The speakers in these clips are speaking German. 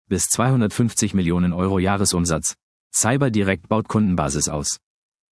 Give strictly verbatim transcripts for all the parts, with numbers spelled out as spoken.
bis zweihundertfünfzig Millionen Euro Jahresumsatz. CyberDirect baut Kundenbasis aus.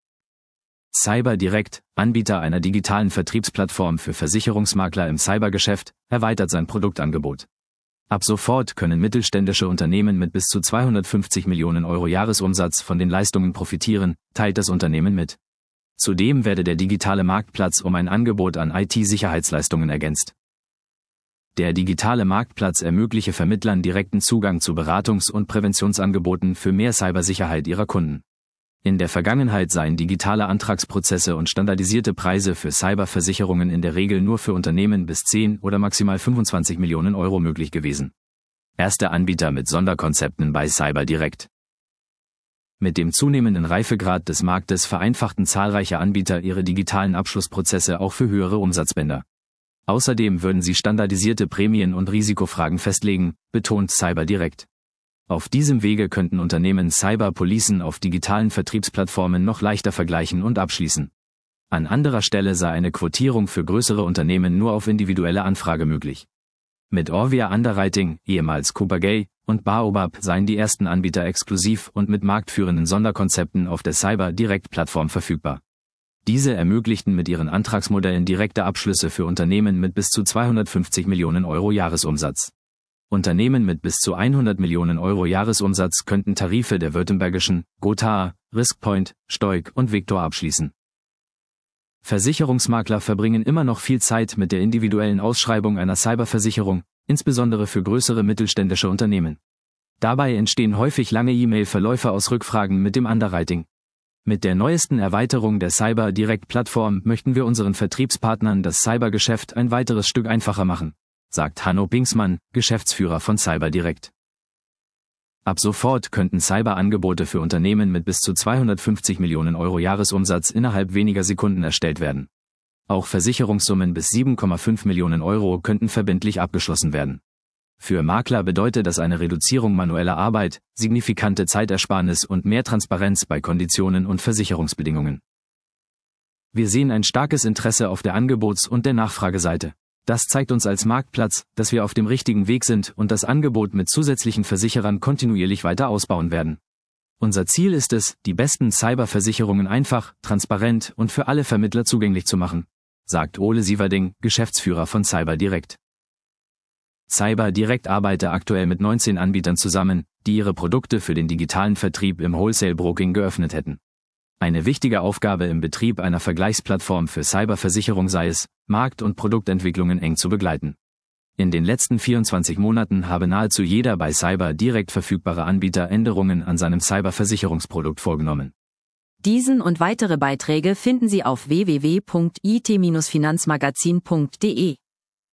CyberDirect, Anbieter einer digitalen Vertriebsplattform für Versicherungsmakler im Cybergeschäft, erweitert sein Produktangebot. Ab sofort können mittelständische Unternehmen mit bis zu zweihundertfünfzig Millionen Euro Jahresumsatz von den Leistungen profitieren, teilt das Unternehmen mit. Zudem werde der digitale Marktplatz um ein Angebot an I T-Sicherheitsleistungen ergänzt. Der digitale Marktplatz ermögliche Vermittlern direkten Zugang zu Beratungs- und Präventionsangeboten für mehr Cybersicherheit ihrer Kunden. In der Vergangenheit seien digitale Antragsprozesse und standardisierte Preise für Cyberversicherungen in der Regel nur für Unternehmen bis zehn oder maximal fünfundzwanzig Millionen Euro möglich gewesen. Erste Anbieter mit Sonderkonzepten bei CyberDirect. Mit dem zunehmenden Reifegrad des Marktes vereinfachten zahlreiche Anbieter ihre digitalen Abschlussprozesse auch für höhere Umsatzbänder. Außerdem würden sie standardisierte Prämien und Risikofragen festlegen, betont CyberDirect. Auf diesem Wege könnten Unternehmen Cyberpolicen auf digitalen Vertriebsplattformen noch leichter vergleichen und abschließen. An anderer Stelle sei eine Quotierung für größere Unternehmen nur auf individuelle Anfrage möglich. Mit Orvia Underwriting, ehemals Coopergay, und Baobab seien die ersten Anbieter exklusiv und mit marktführenden Sonderkonzepten auf der CyberDirect-Plattform verfügbar. Diese ermöglichten mit ihren Antragsmodellen direkte Abschlüsse für Unternehmen mit bis zu zweihundertfünfzig Millionen Euro Jahresumsatz. Unternehmen mit bis zu hundert Millionen Euro Jahresumsatz könnten Tarife der württembergischen, Gothaer, Riskpoint, Stoic und Victor abschließen. Versicherungsmakler verbringen immer noch viel Zeit mit der individuellen Ausschreibung einer Cyberversicherung, insbesondere für größere mittelständische Unternehmen. Dabei entstehen häufig lange E-Mail-Verläufe aus Rückfragen mit dem Underwriting. Mit der neuesten Erweiterung der CyberDirect-Plattform möchten wir unseren Vertriebspartnern das Cybergeschäft ein weiteres Stück einfacher machen, sagt Hanno Pingsmann, Geschäftsführer von CyberDirect. Ab sofort könnten Cyberangebote für Unternehmen mit bis zu zweihundertfünfzig Millionen Euro Jahresumsatz innerhalb weniger Sekunden erstellt werden. Auch Versicherungssummen bis sieben Komma fünf Millionen Euro könnten verbindlich abgeschlossen werden. Für Makler bedeutet das eine Reduzierung manueller Arbeit, signifikante Zeitersparnis und mehr Transparenz bei Konditionen und Versicherungsbedingungen. Wir sehen ein starkes Interesse auf der Angebots- und der Nachfrageseite. Das zeigt uns als Marktplatz, dass wir auf dem richtigen Weg sind und das Angebot mit zusätzlichen Versicherern kontinuierlich weiter ausbauen werden. Unser Ziel ist es, die besten Cyberversicherungen einfach, transparent und für alle Vermittler zugänglich zu machen, sagt Ole Sieverding, Geschäftsführer von CyberDirect. CyberDirect arbeitet aktuell mit neunzehn Anbietern zusammen, die ihre Produkte für den digitalen Vertrieb im Wholesale-Broking geöffnet hätten. Eine wichtige Aufgabe im Betrieb einer Vergleichsplattform für Cyberversicherung sei es, Markt- und Produktentwicklungen eng zu begleiten. In den letzten vierundzwanzig Monaten habe nahezu jeder bei CyberDirect verfügbare Anbieter Änderungen an seinem Cyberversicherungsprodukt vorgenommen. Diesen und weitere Beiträge finden Sie auf w w w punkt i t Bindestrich finanzmagazin punkt de.